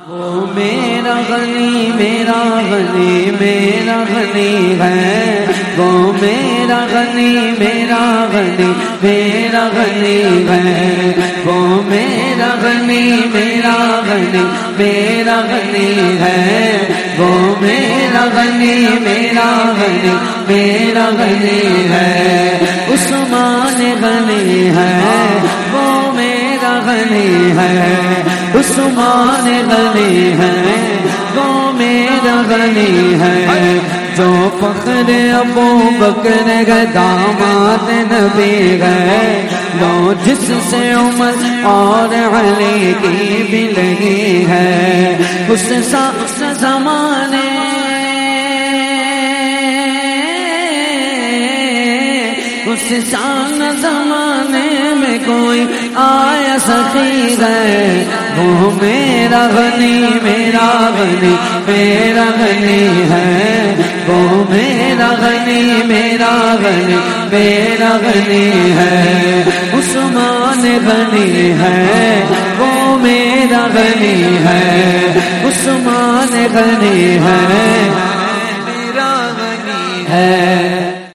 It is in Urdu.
وہ میرا غنی میرا غنی میرا غنی ہے، وہ میرا غنی میرا غنی میرا غنی ہے، وہ میرا غنی میرا غنی میرا غنی ہے، وہ میرا غنی میرا غنی میرا غنی ہے، عثمان غنی ہے، وہ میرا غنی ہے، عثمان غنی ہے، وہ میرا غنی ہے، جو فخر ابو بکر ہے داماد نبی ہے، لو جس سے عمر اور علی کی بھی لگی ہے، اس زمانے اس شان زمانے میں کوئی آیا سخی ہے، وہ میرا غنی میرا غنی میرا غنی ہے، وہ میرا غنی میرا غنی میرا غنی ہے، عثمان غنی ہے، وہ میرا غنی ہے، عثمان غنی ہے، میرا غنی ہے۔